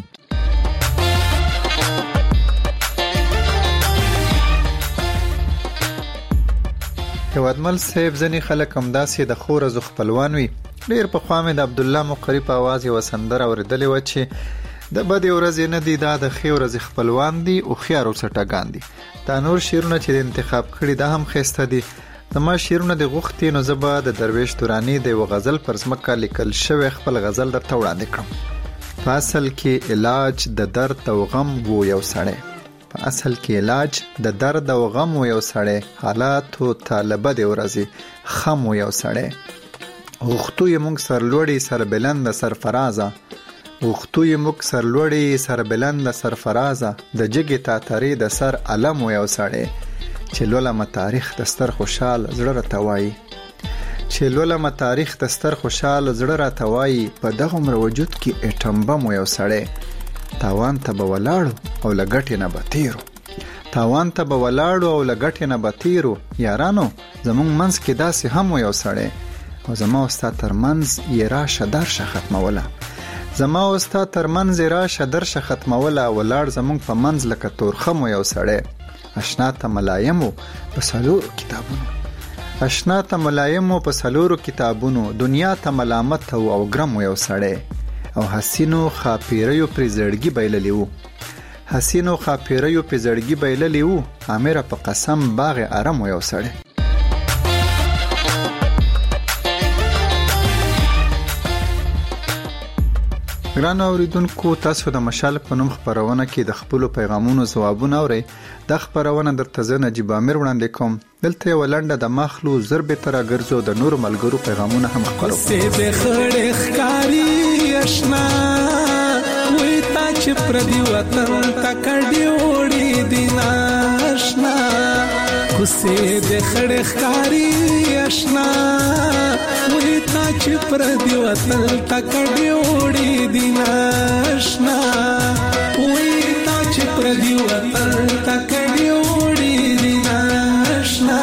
هیوادمل صاحب ځنې خلک همداسې د ښو ورځو خپلوان وي ډېر پخوا مې د عبدالله مقري په اواز یوه سندره اورېدلې وه چې د بدې ورځې نه دي، دا د ښې ورځې خپلوان دي او خيار او سټګان دي. دا نور شعرونه چې د انتخاب کړي دا هم ښایسته دي. زما شعرونه د غوښتي نو زه به د درویش تورانی د یو غزل پر ځمکه لیکل شوی خپل غزل درته وړاندې کړم. په اصل کې علاج د درد او غم وو یو سړی، په اصل کې علاج د درد او غم وو یو سړی، حالاتو طالبه د ورځې خم وو یو سړی. غوښتو یې موږ سرلوړي سربلند سرفرازه، غوښتو یې موږ سرلوړي سربلند سرفرازه، د جګې تاترې د سر علم و یو سړی، چې لولمه تاریخ د ستر خوشحال زړه راته وایي، چې لولمه تاریخ د ستر خوشحال زړه راته وایي، په دغومره وجود کې اټم بم و یو سړی، تاوان ته به ولاړو او له ګټې نه به تیرو، تاوان ته به ولاړو او له ګټې نه به تیرو، یارانو زمونږ منځ کې داسې هم و یو سړی، او زما او ستا ترمنځ یې راشه درشه ختموله، زما او ستا ترمنځ یې راشه درشه ختموله، ولاړ زمونږ په منځ لکه تورخم و یو سړی، اشنا ته ملایمو په څلورو کتابونو، اشنا ته ملایمو په څلورو کتابونو، دنیا ته ملامت او ګرم و یو سړی، او حسینو خاپیریو پرې زړګي بایللی وو، حسینو خاپیریو پرې زړګي بایللی وو، امره په قسم باغ ارم و یو سړی. ګران اوریدونکو، تاسو د مشال په نوم خبرونه کې د خپل پیغامونو ځوابونه اورئ. د خبرونه درته زه نجیب امیر وړاندې کوم. دلته یو لنډه د مخلو ضرب تر ګرځو د نور ملګرو پیغامونه هم خبرو. سه د خړې ښکاری آشنا وې تا چې پر دی وطن تکړی وړي دینا آشنا، کوسه د خړې ښکاری آشنا وې تا چې پر دی وطن تکړی وړي دینا آشنا، وې تا چې پر دی وطن تکړی وړي دینا آشنا.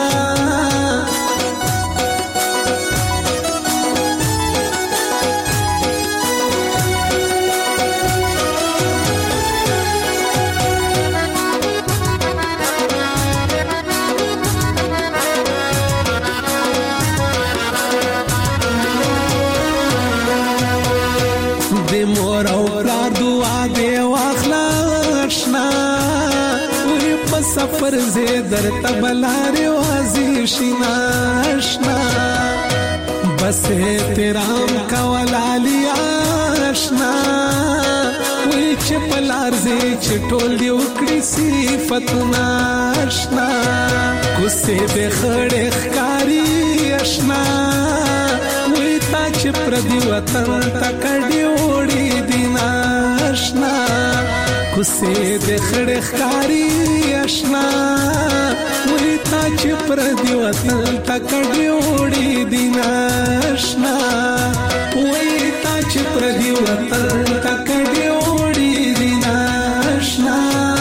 سفر زیدر تبلار وازی شناشنا، بس احترام کولالی آشنا، وی چه پلار زی چه ټول دی وکړي صفتنا آشنا، کوسه د خړې ښکاری آشنا وی تا چې پر دی وطن تکړی وړي دینا آشنا، کوسه د خړې ښکاری آشنا وی تا چې پر دی وطن تکړی وړي دینا آشنا، وی تا چې پر دی وطن تکړی وړي دینا آشنا.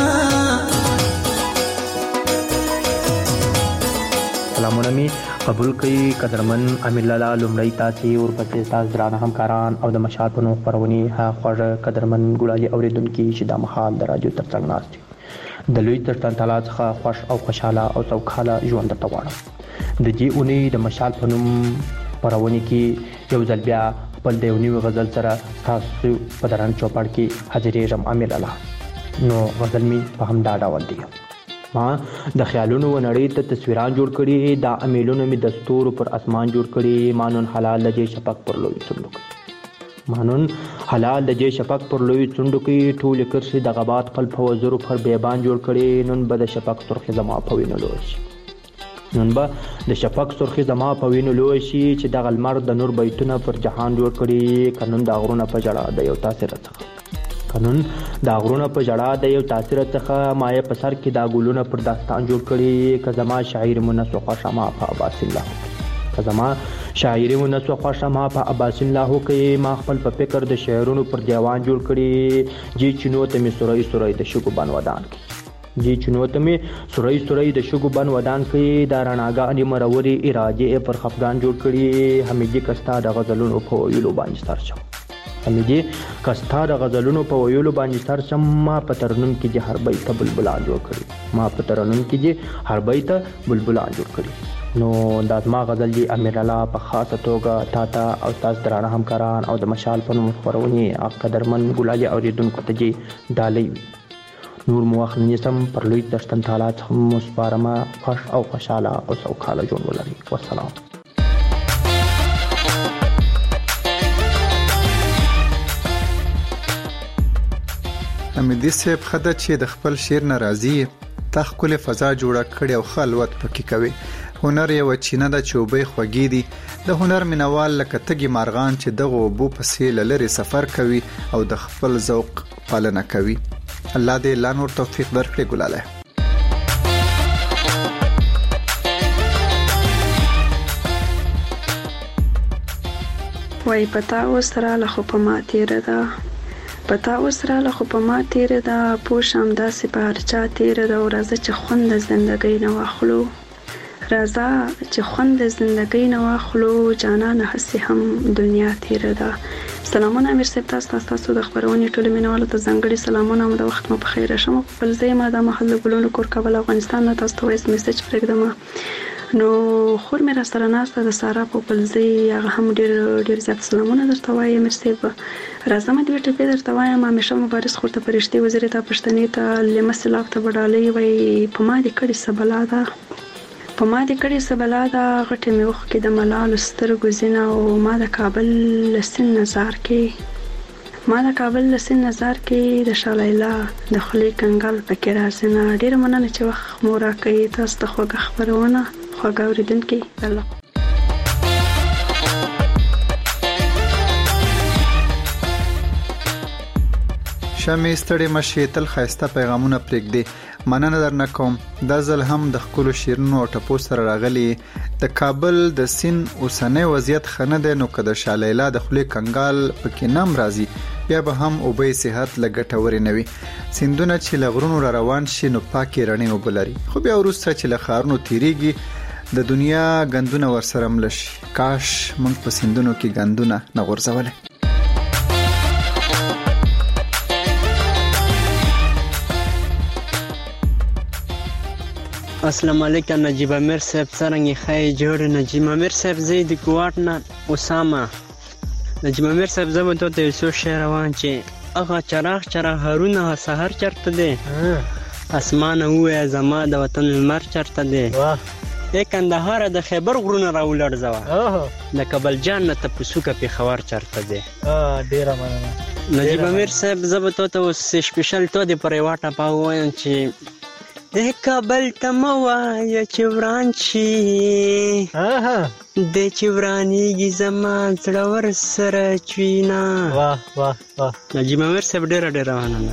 سلامونه می قبول کړئ قدرمن امیر لالا لومړی تاسې ورپسې تاسو درانه همکاران او د مشال په نوم خپرونې خوږه قدرمن ګلالي اوریدونکي چې دا مهال د راډیو ترڅنګ ناست دي، د لوی ترتن تعالی څخه خوښ او خوشحاله او سوکاله ژوند درته غواړم. د دې اونۍ د مشال په نوم خپرونې کې یو ځل بیا خپل د یو نوي غزل سره تاسو په دران چوپړ کې حاضرېږم امیر لالا. نو غزل می په همدا ډول دی. ما د خیالونو و نړۍ ته تصویران جوړ کړي، دا امیلونو می د ستورو پر اسمان جوړ کړي، مانون حلال لجې شپک پر لوی څنډو کړي، مانون حلال لجې شپک پر لوی څنډو کړي، ټول کرسي د غبات خپل په وزرو پر بیبان جوړ کړي، نن به د شپک سرخ زما په وینو لوی شي، نن به د شپک سرخ زما په وینو لوی شي، چې د غلمر د نور بیتونه پر جهان جوړ کړي، قانون د غرونه په جړه د یو تاثیر څخه، قانون دا غرونه په جړه د یو تاثیر څخه، مایه په سر کې دا ګلونه پر داستان جوړ کړي، که زما شاعر منس خوښه ما په عباس الله، که زما شاعر منس خوښه ما په عباس الله کوي، ما خپل په فکر د شعرونو پر دیوان جوړ کړي، جی چینو ته می سورای سورای د شګو بن ودان کړي، جی چینو ته می سورای سورای د شګو بن ودان کړي، دا رڼاګانې مروري اراده پر خفګان جوړ کړي، حمیدي کستا د غزلونو په ویلو باندې ستر شم، حمیدي کستا د غزلونو په ویلو باندې ستر شم، ما په ترنم کې چې هر بیت بلبلان جوړ کړي، ما په ترنم کې چې هر بیت بلبلان جوړ کړي، نو دا زما غزل دی امیر الله په خاصه توګه تا ته او تاسو درانه همکاران او د مشال په نوم خپرونې قدرمن ګلالي اوریدونکو ته جي ډالۍ وي. نور مو وخت نیسم پر لوی دشتن تعالی څخه مو سپارمه خوش او خوشاله او سوکاله ژوند ولرئ. والسلام. حمیدي صاحب خدای چې د خپل شعر ناراضي تا خپل فضا جوړه کړې او خلوت پکې کوي. هنر یو چینه د چوبې خوږې دي د هنر مینوال لکه تګي مارغان چې دغه وبو پسې لری سفر کوي او د خپل ذوق پالنه کوي. الله دې لا نور توفیق درکړي ګلاله. وای پتا وسره له خو په ما تیر ده پتا وسره له خو په ما تیر ده پوښم داسې په هرچا تیر ده او راځه چې خوند زندګۍ نه واخلو راځه چې خوند زندګۍ نه واخلو جانانه هسې هم دنیا تیر ده. سلامونه امیر صاحب تاسو د خبرونې ټول مینوالو ته ځانګړي سلامونه د وخت مو په خیر شم په ځای ما د محل ګلونو کور کابل افغانستان نه تاسو ته وایس میسج پرېږدم. نو خور مې را سره ناسته د سارا په پلځي هغه هم ډېر زیات سلامونه درته وایم امیر صاحب. راځم دوی ټپې درته وایم همیشه مبارز خور ته فرشتي وزیرې ته پښتنې ته لمه سلاف ته بډالۍ وای په ما دې کړي سبلا ده په ما دې کړي سبلا ده غټې مې وخ کې د ملال سترګو زینه او ما د کابل لسن نظر کې د شالیلا د خلی کنګل پکې راځنه. ډېر مننه چې وخت مو راکړی تاسو ته خوږه خبرونه خوږه اوریدونکي الله. شمې ستړي مشي تل خاسته پیغامونه پرېږدي. مننه درنه کوم. دا ځل هم د خپل شیرونو او ټپو سره راغلي. د کابل د سین اوسنۍ وضعیت خنه ده نو که د شالیلا د خلی کنګال پکې نام راځي بیا به هم اوبې صحت لګټوري نوي. سیندونه چې لغرونو را روان شي نو پاکي رڼې وبلري خو بیا وروسته چې لخارونو تیریږي د دنیا غندونه ورسره ملشي. کاش موږ په سیندونو کې غندونه نه غورځولې. السلام علیکم نجیب امیر صاحب څنګه خای جوړ نجیب امیر صاحب زید کوارت نه اسامه نجیب امیر صاحب زما ته یو شعر روان چې هغه چراغ هارونه سحر چرته دی اسمان هو زما د وطن لمر چرته دی یک کندهار د خیبر غرونه راولړځوا د کابل جان ته پسوکه په خبر چرته دی. ډیره مننه نجیب امیر صاحب زما ته سپیشل تو دی پر واټه پاوین چې د کابل تموا یا چوران شي د چورانیږي زما څړور سره چوینا. واه واه واه نجیب امیر صاحب ډیره مننه.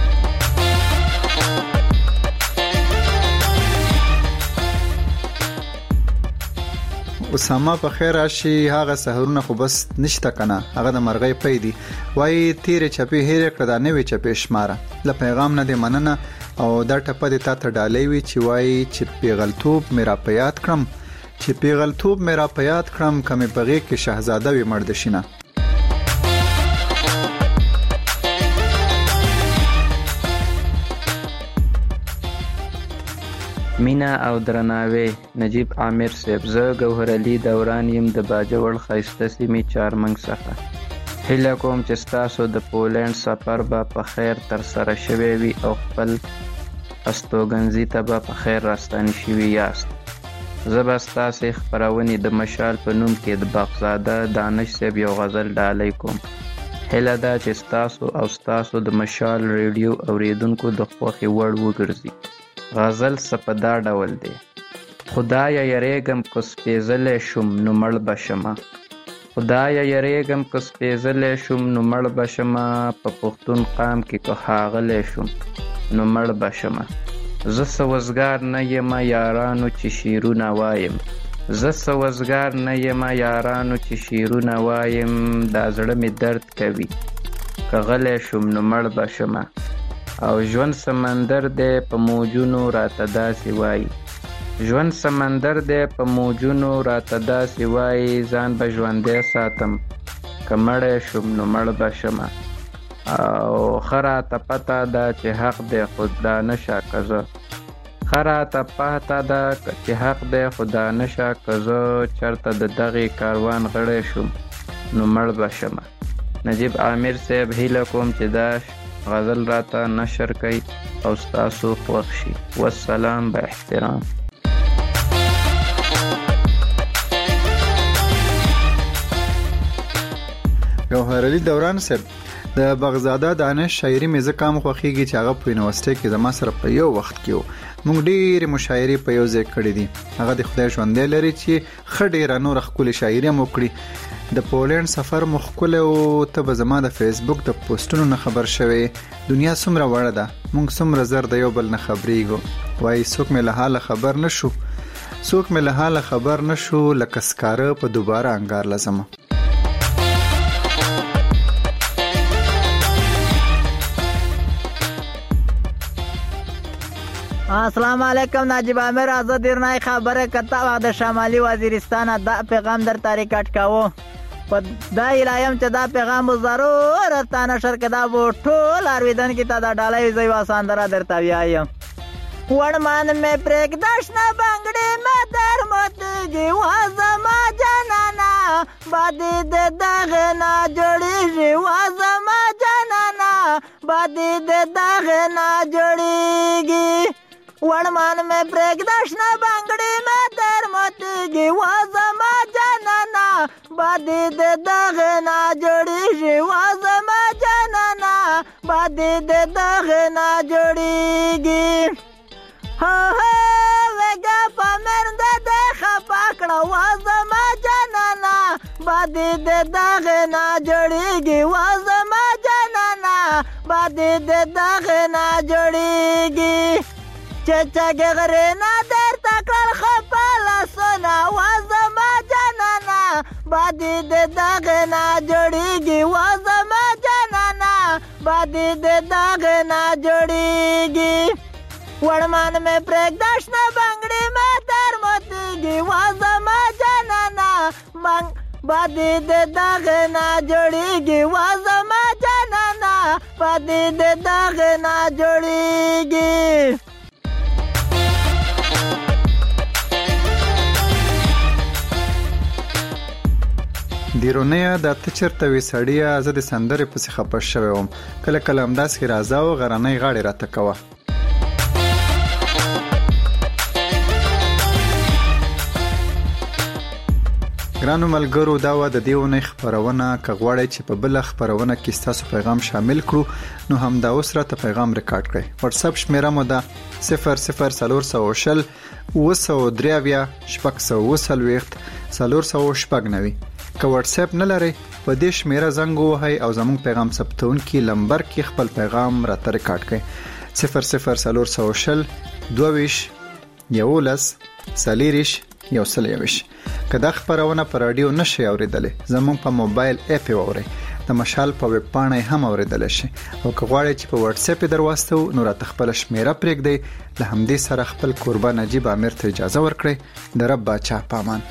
اسامه په خیر راشي. هغه سحرونه خو بس نشته کنه هغه د مرغۍ پیدي وای تیر چپی هیر کړه دا نه وی چپی شماره ل پیغام نه دی مننه او دا ټپه د تا ته ډالۍ وی چې وای چې پیغلتوب میرا پیات کړم کمه بغي کې شهزاده وی مرد شینه. مینا او درناوی نجیب عامر صاحب زه ګوهر علي دوران يم د باجوړ خایسته سیمې چارمنګ څخه. هیله کوم چې تاسو د پولند سفر به په خیر تر سره شوي وي او خپل استوګنځي ته به په خیر راستانه شوي یاست. زه به ستاسو خبرونه د مشال په نوم کې د باغزاده دانش صاحب یو غزل ډالۍ کوم. هیله دا چې تاسو د مشال ریډیو اوریدونکو د خوښي وړ وګرځي. غزل سپدا ډول دی. خدایا یریګم کو سپېزلې شم نو مړ بشمه نو مړ بشمه په پښتون قام کې کو هاغلې شم نو مړ بشمه. زه سوزګار نه یم یارانو چې شیرونه وایم دا زړه می درد کوي کغلې شم نو مړ بشمه. او ژوند سمندر دی په موجونو راته داسې وایي ځان به ژوندی ساتم که مړی شم نو مړ به شمه. او ښه راته پته ده چې حق دی خو دا نشه که زه خراته پاته ده چې حق دی خدا نشه که زه چرته د دغې کاروان غړی شم نو مړ به شمه. نجیب عامر صاحب هیله کوم چې دا غزل راته نشر کړئ او ستاسو خوښ شي. والسلام با احترام. ګوهرعلي دوران صاحب د بغزاده دانش شاعري مې ځکه هم خوښیږي چې هغه په یونیورسيټي کې زما سره په یو وخت کې و. موږ ډېرې مشاعرې په یو ځای کړې دي. هغه د خدای ژوندی لري چې ښه ډېره نور ښکلې شاعري هم وکړي. د پولینډ سفر مو ښکلی او ته به زما د فیسبوک د پوسټونو نه خبر شوې. دنیا څومره وړه ده، موږ څومره زر د یو بل نه خبرېږو. وایي څوک مې له حاله خبر نه شو، څوک مې له حاله خبر نه شو، لکه سکاره په دوباره انګار لازمه. السلام علیکم ناجیب عامر. آزاد درنای خبره کته د شمالي وزیرستان دا پیغام در ریکارډ کاوه. په دا اعلان چې دا پیغام ضرور تا نشر کدا وو ټول ارویدن کی تا دا ډالای زوی واساندرا درتا ویایم. وړمان مې پرېګ داشنا بنگړې مې در متږي وازما جنانا بادي د دغه نا جوړېږي وازما جنانا بادي د دغه نا جوړېږي. وړمان مې پرېګ داشنا بنگړې مې در متږي وازما جنانا بادي د دغه نا جوړېږي وازما جنانا بادي د دغه نا جوړېږي. ها ها وګه پمرند د خپاکړه وازما جنانا بادي د دغه نا جوړېږي وازما جنانا بادي د دغه نا جوړېږي. چچا غره نا در تکړه خپل سنا وازما جنانا بادي د دغه نا جوړېږي وازما جنانا بادي د دغه نا جوړېږي. وړمان مې پرېګ داشنا بنگړې مې در متږي وازما جنانا بادي د دغه نا جوړېږي وازما جنانا بادي د دغه نا جوړېږي. دیرونیا د تچرته وی سړیا زه د سندره پسې خپه شوم. کله کله همداس کې راځه او غرانې غاړې راته کوه. ګرانو ملګرو دا و د دیونه خبرونه کغواړی چې په بل خبرونه کې تاسو پیغام شامل کړو نو هم دا اوس راته پیغام ریکارډ کړئ. واتس اپ شمیره مو ده 00300 وسودریاویا شپږ که واتس اپ نه لرئ په دې شمیره زنګ ووهئ او زموږ پیغام ثبتونکي لمبر کې خپل پیغام راته ریکارډ کړئ. 00300 22 11 40 121. که دا خبرونه پر رادیو نشي اوریدلې زموږ په موبایل اپ اورئ. د مشال په ویب پاڼه هم اوریدل شي. او که غواړئ چې په واتس اپ دروازته نو راته خپل شمیره پرېږدئ. له همدې سره خپل قربان نجیب عامر ته اجازه ورکړئ. د رب باچا پامان.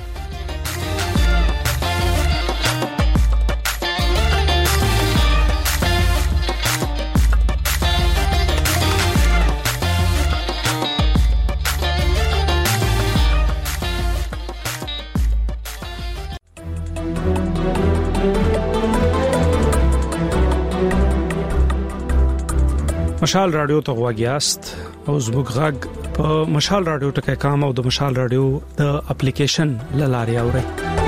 مشال رادیو ته غواګیاست او زموږ غږ په مشال رادیو ټکي کام او د مشال رادیو د اپلیکیشن لاري اوري.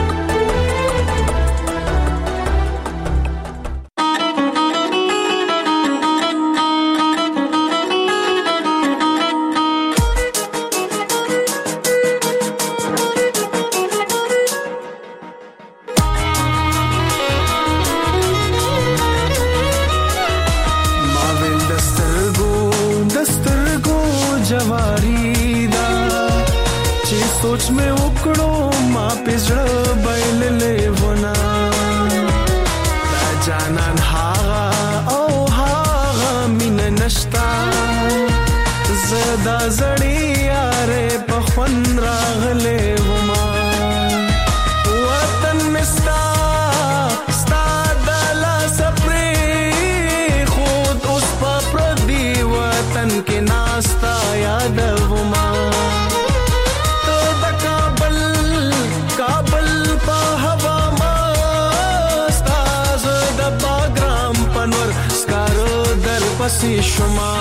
सोच में उकड़ो माँ पिजड़ बैल ले वना जानन हागा ओ हागा मिन नश्ता زدا زړی یاره په خون راغله وما وطن مستا ستا دلا سپری خود اوس په پردي وطن کې ناستا یاد وما پسې شما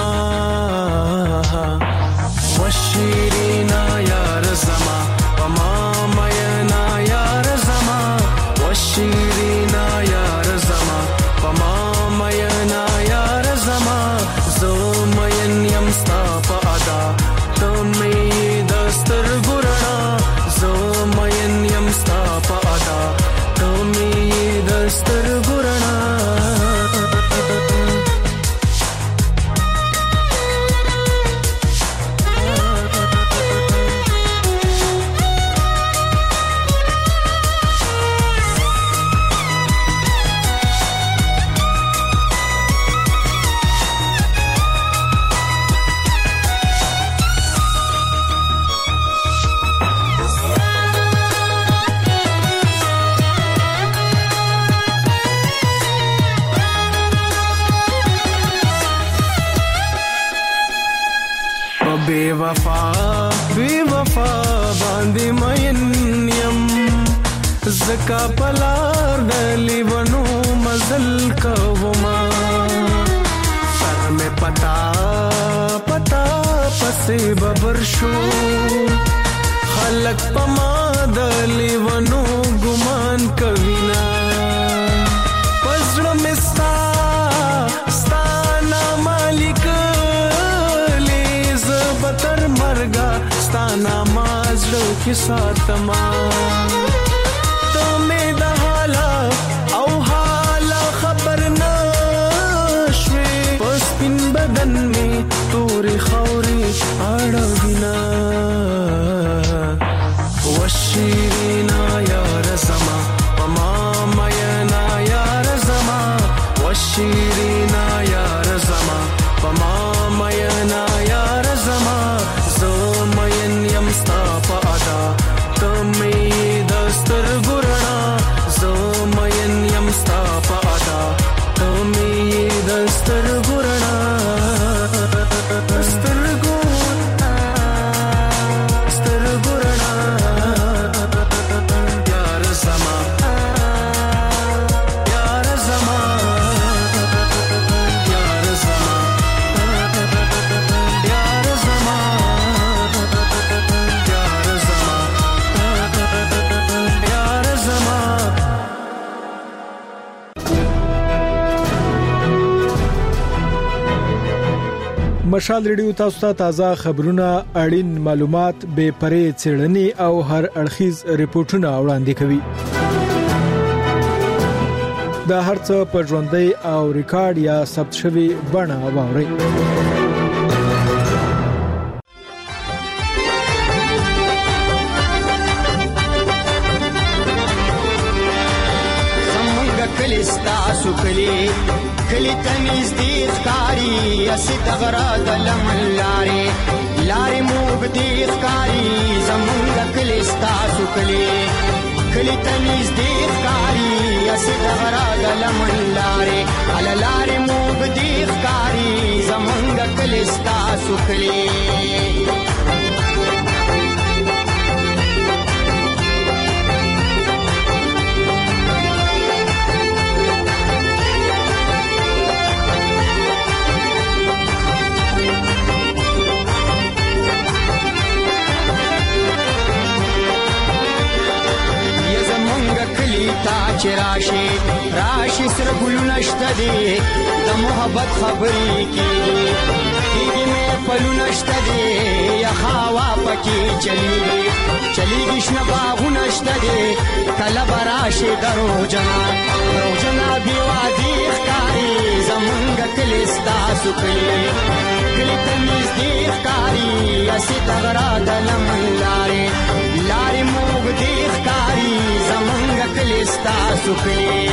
وشیرینا یار زما پما مینا یار زما وشیرینا یار زما پما مینا یار زما زو مین یم ستا په ادا تمې دستر ګرنا زو مین یم ستا په ادا تمې دستر ګرنا بے وفا باندې مین یم زکا پلار دلی ونو مزل کوما سر میں پتا پسې ببر شو خلق پما دلی ونو ګمان کوینا پزړه مستا ستانا مالک تر مرګا ستانا مازلو کې ساتما ته مې د او حالا خبر نشوي پس پین بدن می تورې خوري اړوینا وشیرینا یار زما پما مینا یار زما وشیرینا یار زما پما مینا یار زما زو مین یم ستا په ادا تمې دستر ګرنا زو مین یم ستا په ادا تمې دستر ګرنا دستر ګرنا یار زما یار زما یار زما یار زما یار زما یار زما مشال ریډیو تاسو ته تازه خبرونه اړین معلومات به پرې چېړنې او هر اړخیز ریپورتونه وړاندې کوي دا هرڅه په ژوندۍ او ریکارډ یا ثبت شوی بڼه واورئ کلی تنیز دیخ کاری اسی تغرا دلمن لاری لاری موب دیخ کاری زمونگا کلی ستاسو کلی تنیز دیخ کاری اسی تغرا دلمن لاری علا لاری موب دیخ کاری زمونگا کلی ستاسو راشي سره ګلونه شته دي د محبت خبرې کېږي مې پلونه شته دي یا هوا پکې چلیږي شنه باغونه شته دي کله به راشي دروغجنه بې وادي ښکاري زمونږ کلي ستاسو کلي ته نږدې ښکاري هسې د غره د لمن لارې موږ دې ښکاري زمونږ کلي ستاسو کلي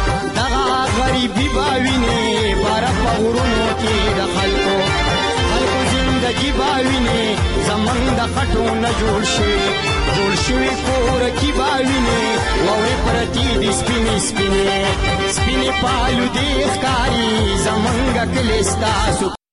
غریبی باوینه بارا په غرونو کې د خلکو کې باوینه زمنګ د خټو نه جوړ شوی کور کې باوینه وې پرتی دي سپینې پالو دې ښکاری زمنګ کلستا